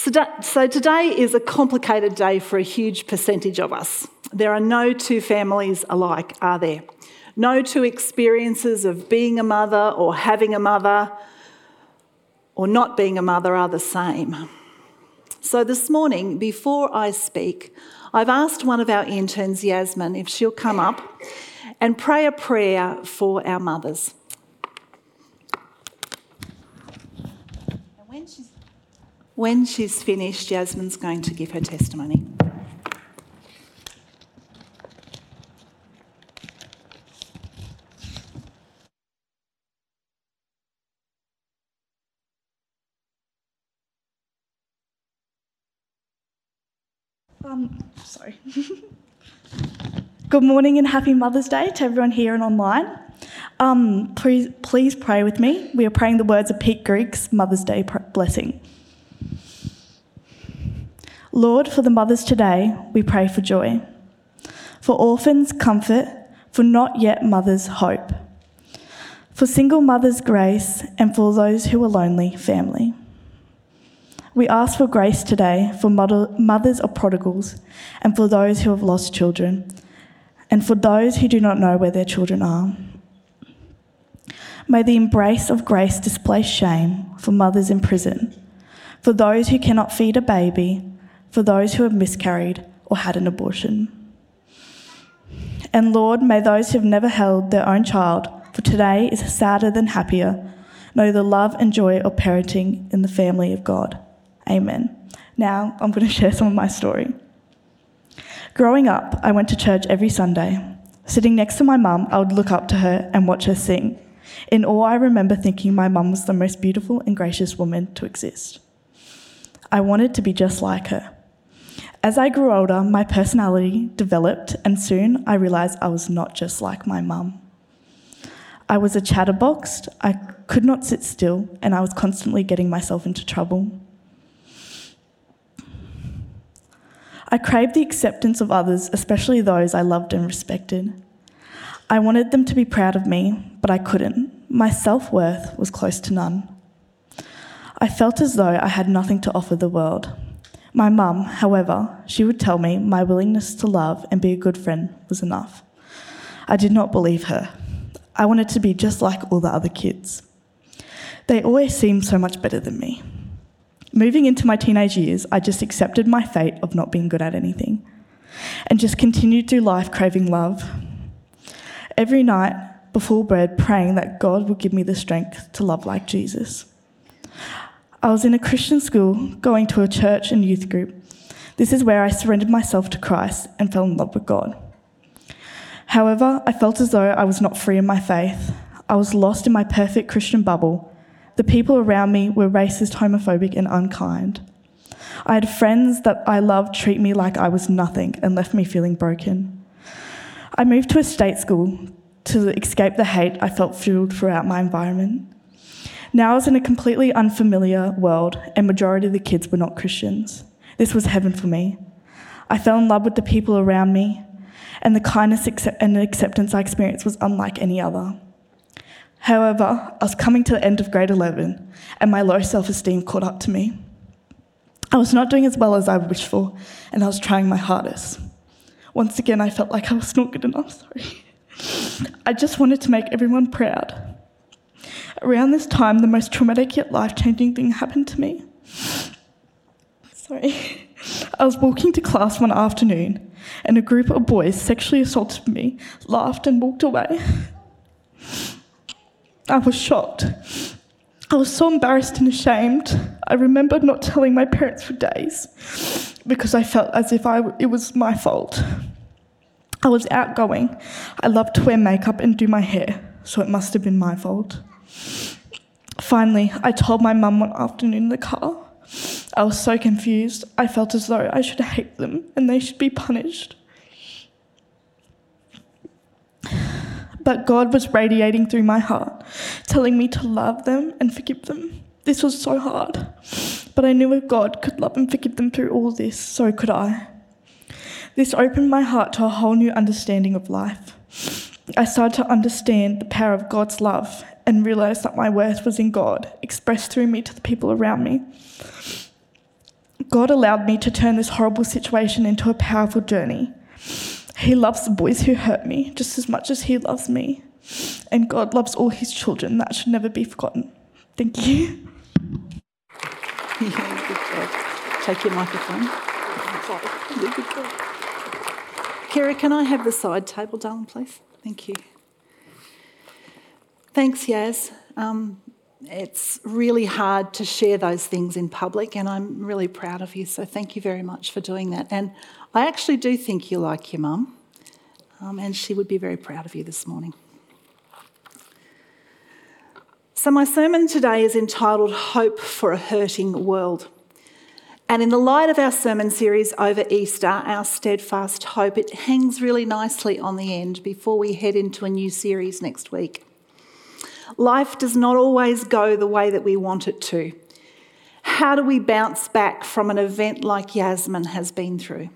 So today is a complicated day for a huge percentage of us. There are no two families alike, are there? No two experiences of being a mother or having a mother or not being a mother are the same. So this morning, before I speak, I've asked one of our interns, Yasmin, if she'll come up and pray a prayer for our mothers. And when she's finished, Yasmin's going to give her testimony. Good morning and happy Mother's Day to everyone here and online. Please pray with me. We are praying the words of Pete Greig's Mother's Day blessing. Lord, for the mothers today, we pray for joy. For orphans, comfort. For not yet mothers, hope. For single mothers, grace. And for those who are lonely, family. We ask for grace today for mothers of prodigals and for those who have lost children and for those who do not know where their children are. May the embrace of grace displace shame for mothers in prison, for those who cannot feed a baby, for those who have miscarried or had an abortion. And Lord, may those who have never held their own child, for today is sadder than happier, know the love and joy of parenting in the family of God. Amen. Now, I'm going to share some of my story. Growing up, I went to church every Sunday. Sitting next to my mum, I would look up to her and watch her sing. In awe, I remember thinking my mum was the most beautiful and gracious woman to exist. I wanted to be just like her. As I grew older, my personality developed, and soon I realised I was not just like my mum. I was a chatterbox, I could not sit still, and I was constantly getting myself into trouble. I craved the acceptance of others, especially those I loved and respected. I wanted them to be proud of me, but I couldn't. My self-worth was close to none. I felt as though I had nothing to offer the world. My mum, however, she would tell me my willingness to love and be a good friend was enough. I did not believe her. I wanted to be just like all the other kids. They always seemed so much better than me. Moving into my teenage years, I just accepted my fate of not being good at anything and just continued through life craving love. Every night before bed, praying that God would give me the strength to love like Jesus. I was in a Christian school, going to a church and youth group. This is where I surrendered myself to Christ and fell in love with God. However, I felt as though I was not free in my faith. I was lost in my perfect Christian bubble. The people around me were racist, homophobic, and unkind. I had friends that I loved treat me like I was nothing and left me feeling broken. I moved to a state school to escape the hate I felt fueled throughout my environment. Now I was in a completely unfamiliar world, and majority of the kids were not Christians. This was heaven for me. I fell in love with the people around me, and the kindness and acceptance I experienced was unlike any other. However, I was coming to the end of grade 11 and my low self-esteem caught up to me. I was not doing as well as I wished for and I was trying my hardest. Once again, I felt like I was not good enough, I just wanted to make everyone proud. Around this time, the most traumatic yet life-changing thing happened to me. I was walking to class one afternoon and a group of boys sexually assaulted me, laughed and walked away. I was shocked. I was so embarrassed and ashamed. I remember not telling my parents for days because I felt as if it was my fault. I was outgoing. I loved to wear makeup and do my hair, so it must have been my fault. Finally, I told my mum one afternoon in the car. I was so confused. I felt as though I should hate them and they should be punished. But God was radiating through my heart, telling me to love them and forgive them. This was so hard, but I knew if God could love and forgive them through all this, so could I. This opened my heart to a whole new understanding of life. I started to understand the power of God's love and realised that my worth was in God, expressed through me to the people around me. God allowed me to turn this horrible situation into a powerful journey. He loves the boys who hurt me just as much as he loves me. And God loves all his children. That should never be forgotten. Thank you. Yeah, good job. Take your microphone. Good job. Kira, can I have the side table, darling, please? Thank you. Thanks, Yaz. It's really hard to share those things in public, and I'm really proud of you, so thank you very much for doing that. And I actually do think you like your mum, and she would be very proud of you this morning. So my sermon today is entitled Hope for a Hurting World. And in the light of our sermon series over Easter, our steadfast hope, it hangs really nicely on the end before we head into a new series next week. Life does not always go the way that we want it to. How do we bounce back from an event like Yasmin has been through?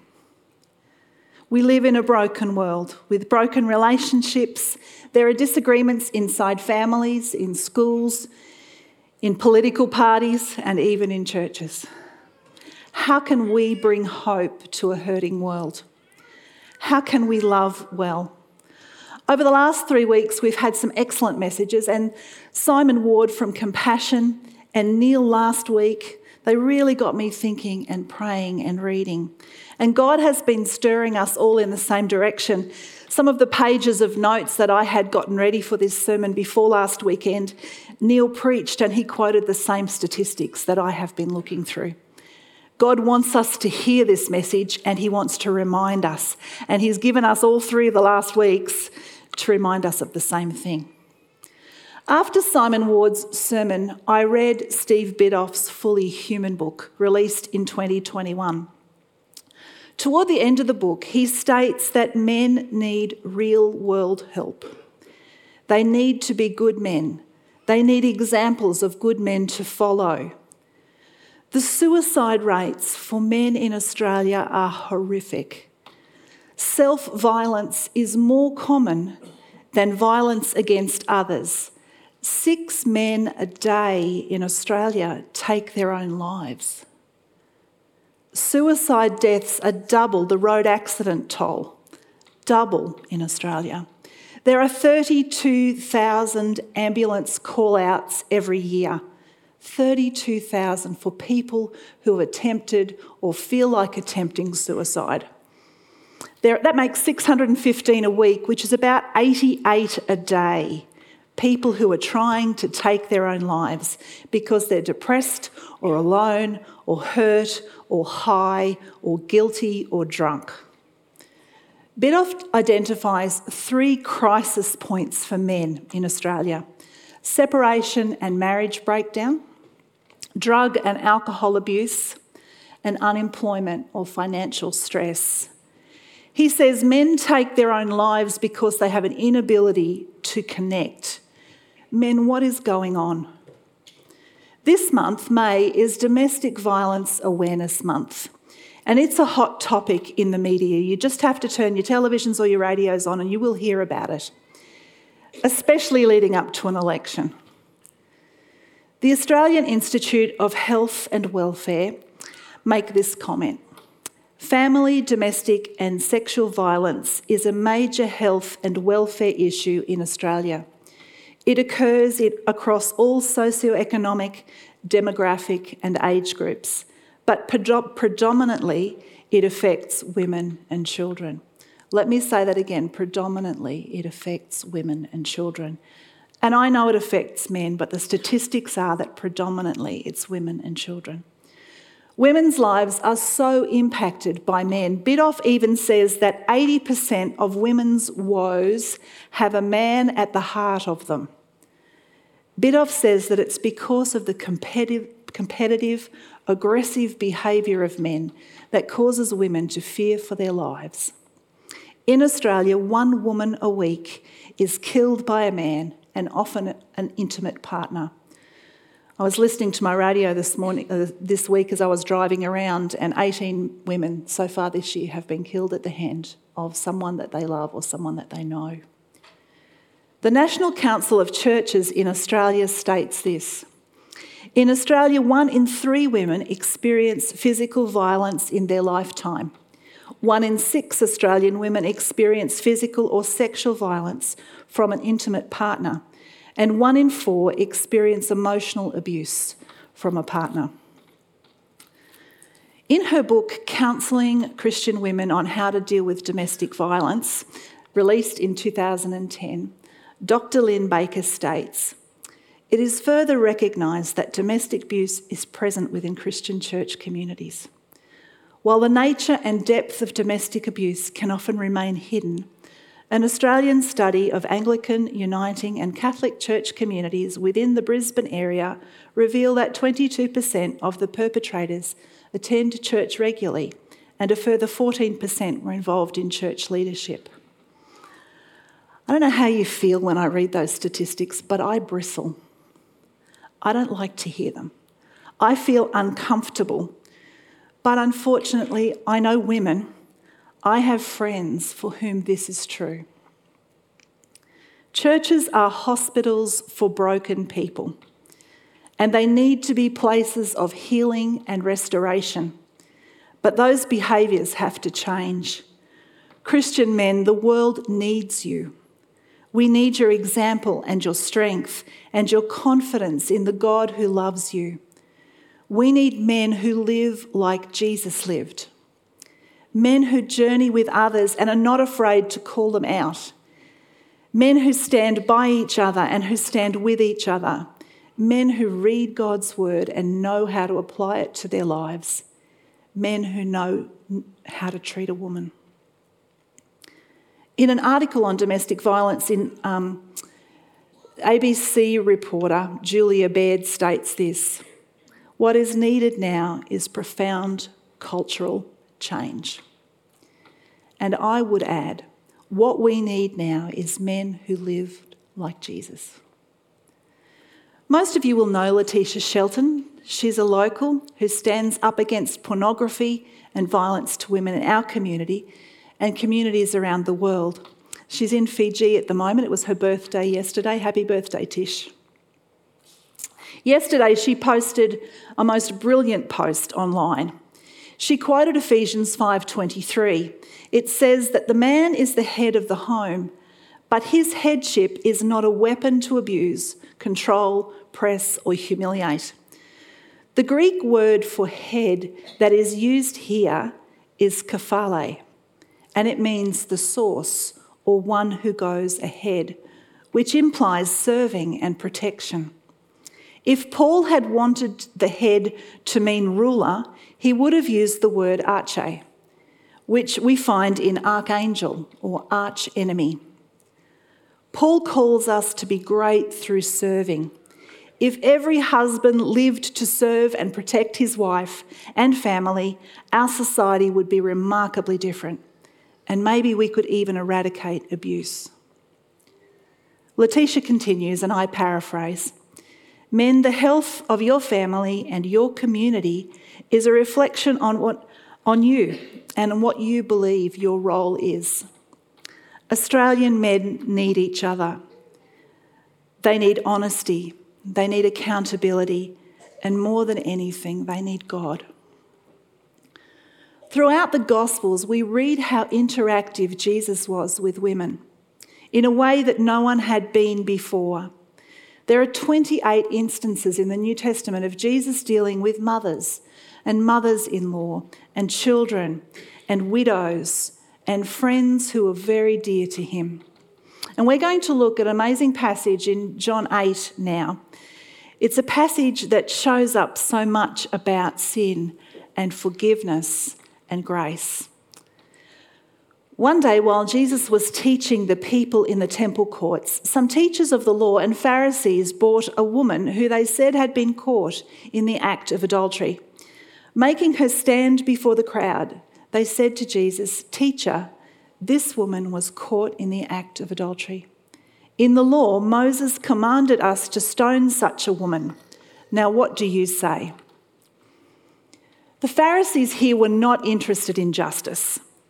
We live in a broken world with broken relationships. There are disagreements inside families, in schools, in political parties, and even in churches. How can we bring hope to a hurting world? How can we love well? Over the last 3 weeks, we've had some excellent messages, and Simon Ward from Compassion and Neil last week, they really got me thinking and praying and reading. And God has been stirring us all in the same direction. Some of the pages of notes that I had gotten ready for this sermon before last weekend, Neil preached and he quoted the same statistics that I have been looking through. God wants us to hear this message and he wants to remind us. And he's given us all 3 of the last weeks to remind us of the same thing. After Simon Ward's sermon, I read Steve Biddulph's Fully Human book, released in 2021. Toward the end of the book, he states that men need real-world help. They need to be good men. They need examples of good men to follow. The suicide rates for men in Australia are horrific. Self-violence is more common than violence against others. 6 men a day in Australia take their own lives. Suicide deaths are double the road accident toll, double in Australia. There are 32,000 ambulance call-outs every year. 32,000 for people who have attempted or feel like attempting suicide. That makes 615 a week, which is about 88 a day. People who are trying to take their own lives because they're depressed or alone or hurt or high or guilty or drunk. Biddulph identifies 3 crisis points for men in Australia: separation and marriage breakdown, drug and alcohol abuse, and unemployment or financial stress. He says men take their own lives because they have an inability to connect. Men, what is going on? This month, May, is Domestic Violence Awareness Month, and it's a hot topic in the media. You just have to turn your televisions or your radios on and you will hear about it, especially leading up to an election. The Australian Institute of Health and Welfare make this comment: family, domestic and sexual violence is a major health and welfare issue in Australia. It occurs across all socioeconomic, demographic and age groups, but predominantly it affects women and children. Let me say that again, predominantly it affects women and children. And I know it affects men, but the statistics are that predominantly it's women and children. Women's lives are so impacted by men. Biddulph even says that 80% of women's woes have a man at the heart of them. Biddulph says that it's because of the competitive, aggressive behaviour of men that causes women to fear for their lives. In Australia, 1 woman a week is killed by a man, and often an intimate partner. I was listening to my radio this week as I was driving around, and 18 women so far this year have been killed at the hand of someone that they love or someone that they know. The National Council of Churches in Australia states this: In Australia, 1 in 3 women experience physical violence in their lifetime. 1 in 6 Australian women experience physical or sexual violence from an intimate partner, and 1 in 4 experience emotional abuse from a partner. In her book, Counselling Christian Women on How to Deal with Domestic Violence, released in 2010, Dr. Lynn Baker states, "It is further recognised that domestic abuse is present within Christian church communities. While the nature and depth of domestic abuse can often remain hidden, an Australian study of Anglican, Uniting and Catholic church communities within the Brisbane area revealed that 22% of the perpetrators attend church regularly and a further 14% were involved in church leadership." I don't know how you feel when I read those statistics, but I bristle. I don't like to hear them. I feel uncomfortable. But unfortunately, I know women. I have friends for whom this is true. Churches are hospitals for broken people, and they need to be places of healing and restoration. But those behaviours have to change. Christian men, the world needs you. We need your example and your strength and your confidence in the God who loves you. We need men who live like Jesus lived. Men who journey with others and are not afraid to call them out. Men who stand by each other and who stand with each other. Men who read God's word and know how to apply it to their lives. Men who know how to treat a woman. In an article on domestic violence in ABC reporter Julia Baird states this: "What is needed now is profound cultural change." And I would add, what we need now is men who live like Jesus. Most of you will know Letitia Shelton. She's a local who stands up against pornography and violence to women in our community and communities around the world. She's in Fiji at the moment. It was her birthday yesterday. Happy birthday, Tish. Yesterday, she posted a most brilliant post online. She quoted Ephesians 5:23. It says that the man is the head of the home, but his headship is not a weapon to abuse, control, press, or humiliate. The Greek word for head that is used here is kephale, and it means the source or one who goes ahead, which implies serving and protection. If Paul had wanted the head to mean ruler, he would have used the word arche, which we find in archangel or arch enemy. Paul calls us to be great through serving. If every husband lived to serve and protect his wife and family, our society would be remarkably different, and maybe we could even eradicate abuse. Letitia continues, and I paraphrase, "Men, the health of your family and your community is a reflection on you and on what you believe your role is. Australian men need each other. They need honesty, they need accountability, and more than anything, they need God." Throughout the Gospels, we read how interactive Jesus was with women in a way that no one had been before. There are 28 instances in the New Testament of Jesus dealing with mothers and mothers-in-law and children and widows and friends who are very dear to him. And we're going to look at an amazing passage in John 8 now. It's a passage that shows up so much about sin and forgiveness and grace. One day, while Jesus was teaching the people in the temple courts, some teachers of the law and Pharisees brought a woman who they said had been caught in the act of adultery. Making her stand before the crowd, they said to Jesus, "Teacher, this woman was caught in the act of adultery. In the law, Moses commanded us to stone such a woman. Now what do you say?" The Pharisees here were not interested in justice.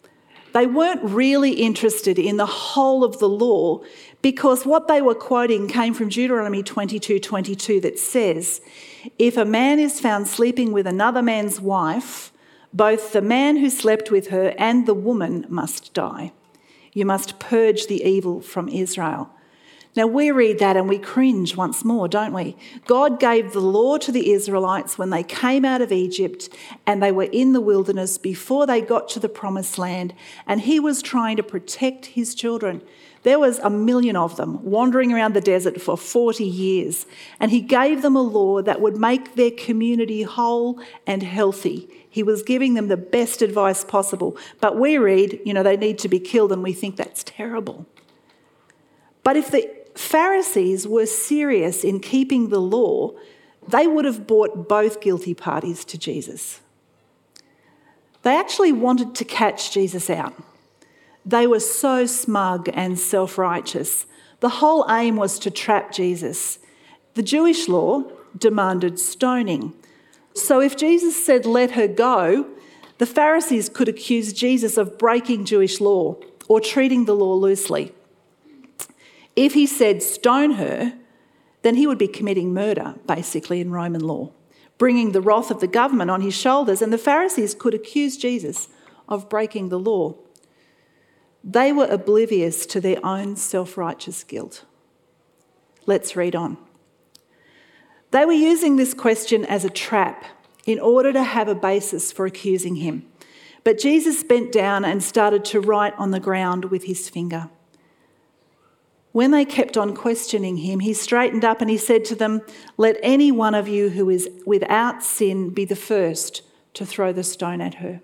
They weren't really interested in the whole of the law because what they were quoting came from Deuteronomy 22:22 that says, if a man is found sleeping with another man's wife, both the man who slept with her and the woman must die. You must purge the evil from Israel. Now we read that and we cringe once more, don't we? God gave the law to the Israelites when they came out of Egypt and they were in the wilderness before they got to the promised land, and he was trying to protect his children. There was 1 million of them wandering around the desert for 40 years, and he gave them a law that would make their community whole and healthy. He was giving them the best advice possible. But we read, they need to be killed, and we think that's terrible. But if the Pharisees were serious in keeping the law, they would have brought both guilty parties to Jesus. They actually wanted to catch Jesus out. They were so smug and self-righteous. The whole aim was to trap Jesus. The Jewish law demanded stoning. So if Jesus said, let her go, the Pharisees could accuse Jesus of breaking Jewish law or treating the law loosely. If he said, stone her, then he would be committing murder, basically, in Roman law, bringing the wrath of the government on his shoulders, and the Pharisees could accuse Jesus of breaking the law. They were oblivious to their own self-righteous guilt. Let's read on. They were using this question as a trap in order to have a basis for accusing him. But Jesus bent down and started to write on the ground with his finger. When they kept on questioning him, he straightened up and he said to them, let any one of you who is without sin be the first to throw the stone at her.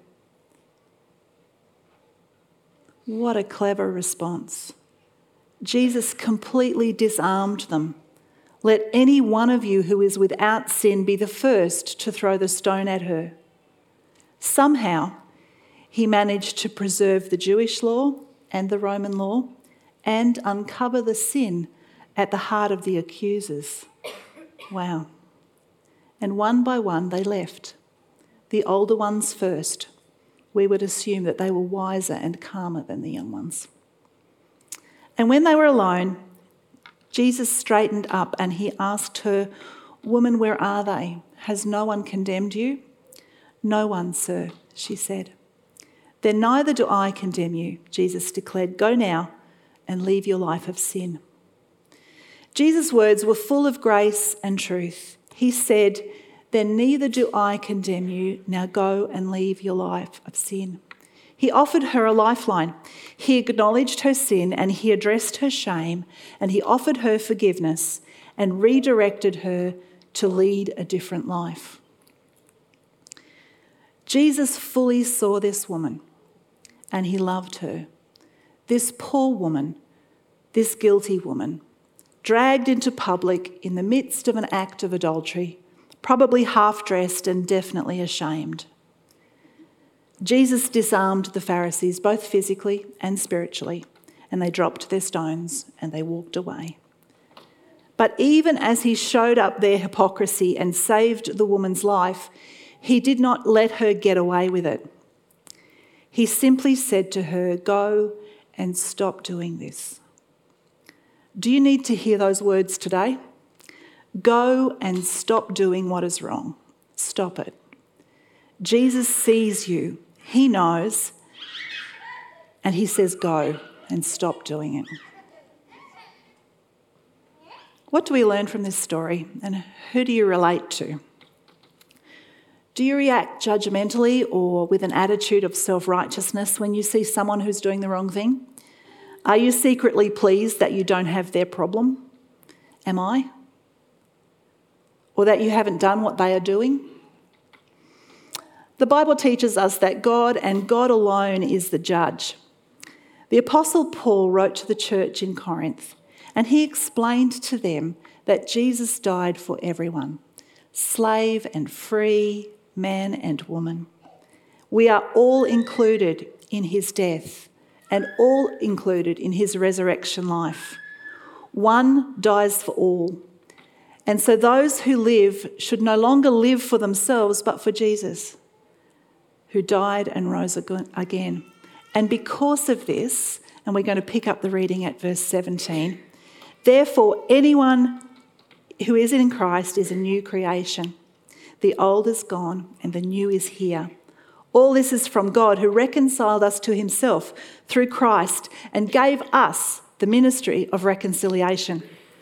What a clever response. Jesus completely disarmed them. Let any one of you who is without sin be the first to throw the stone at her. Somehow, he managed to preserve the Jewish law and the Roman law and uncover the sin at the heart of the accusers. Wow. And one by one they left. The older ones first. We would assume that they were wiser and calmer than the young ones. And when they were alone, Jesus straightened up and he asked her, woman, where are they? Has no one condemned you? No one, sir, she said. Then neither do I condemn you, Jesus declared. Go now and leave your life of sin. Jesus' words were full of grace and truth. He said, then neither do I condemn you. Now go and leave your life of sin. He offered her a lifeline. He acknowledged her sin and he addressed her shame, and he offered her forgiveness and redirected her to lead a different life. Jesus fully saw this woman and he loved her. This poor woman, this guilty woman, dragged into public in the midst of an act of adultery, probably half-dressed and definitely ashamed. Jesus disarmed the Pharisees, both physically and spiritually, and they dropped their stones and they walked away. But even as he showed up their hypocrisy and saved the woman's life, he did not let her get away with it. He simply said to her, go and stop doing this. Do you need to hear those words today? Go and stop doing what is wrong. Stop it. Jesus sees you. He knows. And he says, go and stop doing it. What do we learn from this story, and who do you relate to? Do you react judgmentally or with an attitude of self-righteousness when you see someone who's doing the wrong thing? Are you secretly pleased that you don't have their problem? Am I? Or that you haven't done what they are doing? The Bible teaches us that God and God alone is the judge. The Apostle Paul wrote to the church in Corinth, and he explained to them that Jesus died for everyone, slave and free, man and woman. We are all included in his death and all included in his resurrection life. One dies for all. And so those who live should no longer live for themselves, but for Jesus, who died and rose again. And because of this, and we're going to pick up the reading at verse 17, therefore anyone who is in Christ is a new creation. The old is gone and the new is here. All this is from God, who reconciled us to himself through Christ and gave us the ministry of reconciliation.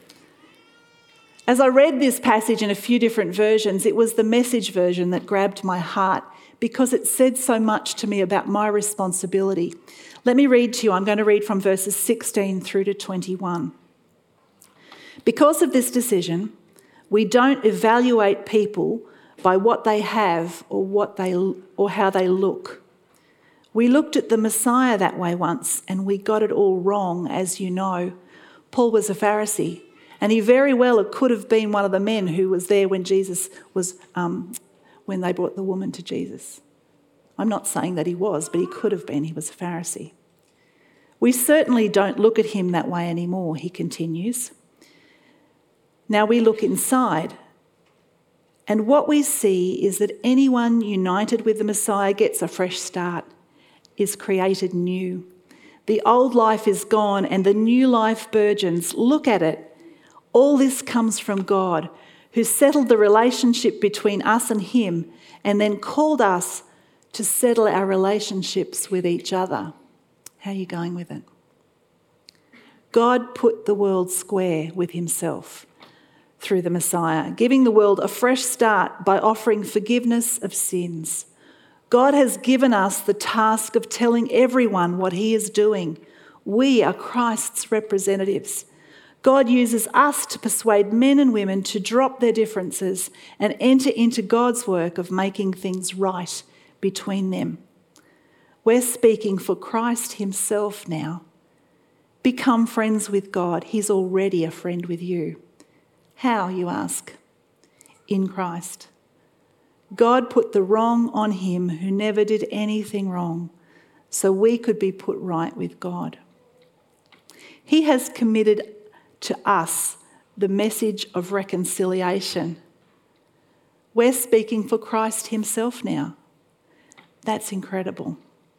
As I read this passage in a few different versions, it was the Message version that grabbed my heart because it said so much to me about my responsibility. Let me read to you. I'm going to read from verses 16 through to 21. Because of this decision, we don't evaluate people by what they have or how they look. We looked at the Messiah that way once and we got it all wrong, as you know. Paul was a Pharisee and he very well could have been one of the men who was there when Jesus was, when they brought the woman to Jesus. I'm not saying that he was, but he could have been. He was a Pharisee. We certainly don't look at him that way anymore, he continues. Now we look inside, and what we see is that anyone united with the Messiah gets a fresh start, is created new. The old life is gone and the new life burgeons. Look at it. All this comes from God, who settled the relationship between us and him and then called us to settle our relationships with each other. How are you going with it? God put the world square with himself through the Messiah, giving the world a fresh start by offering forgiveness of sins. God has given us the task of telling everyone what he is doing. We are Christ's representatives. God uses us to persuade men and women to drop their differences and enter into God's work of making things right between them. We're speaking for Christ himself now. Become friends with God. He's already a friend with you. How, you ask? In Christ. God put the wrong on him who never did anything wrong, so we could be put right with God. He has committed to us the message of reconciliation. We're speaking for Christ himself now. That's incredible.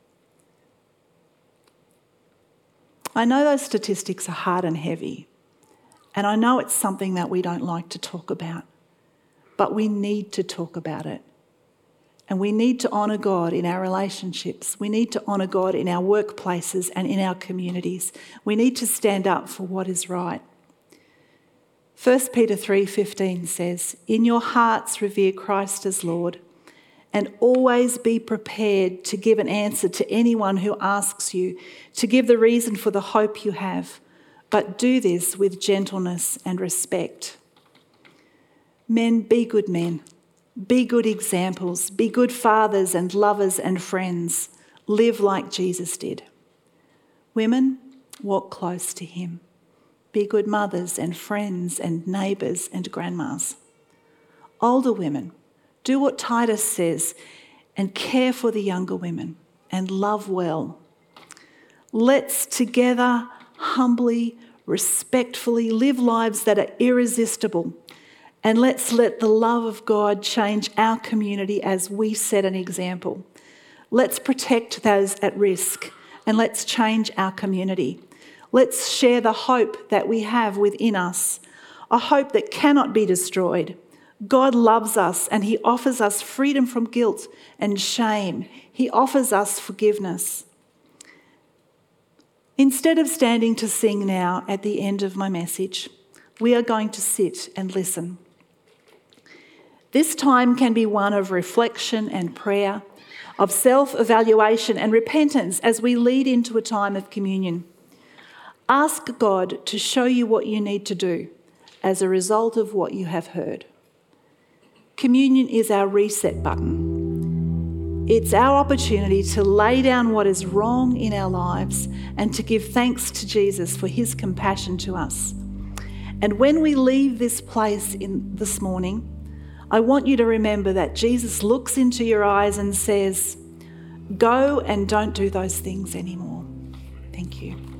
I know those statistics are hard and heavy, and I know it's something that we don't like to talk about, but we need to talk about it. And we need to honour God in our relationships. We need to honour God in our workplaces and in our communities. We need to stand up for what is right. 1 Peter 3:15 says, "In your hearts revere Christ as Lord, and always be prepared to give an answer to anyone who asks you, to give the reason for the hope you have, but do this with gentleness and respect." Men, be good men. Be good examples. Be good fathers and lovers and friends. Live like Jesus did. Women, walk close to him. Be good mothers and friends and neighbours and grandmas. Older women, do what Titus says and care for the younger women and love well. Let's together, humbly, respectfully live lives that are irresistible. And let's let the love of God change our community as we set an example. Let's protect those at risk and let's change our community. Let's share the hope that we have within us, a hope that cannot be destroyed. God loves us and he offers us freedom from guilt and shame. He offers us forgiveness. Instead of standing to sing now at the end of my message, we are going to sit and listen. This time can be one of reflection and prayer, of self-evaluation and repentance as we lead into a time of communion. Ask God to show you what you need to do as a result of what you have heard. Communion is our reset button. It's our opportunity to lay down what is wrong in our lives and to give thanks to Jesus for his compassion to us. And when we leave this place this morning, I want you to remember that Jesus looks into your eyes and says, "Go and don't do those things anymore." Thank you.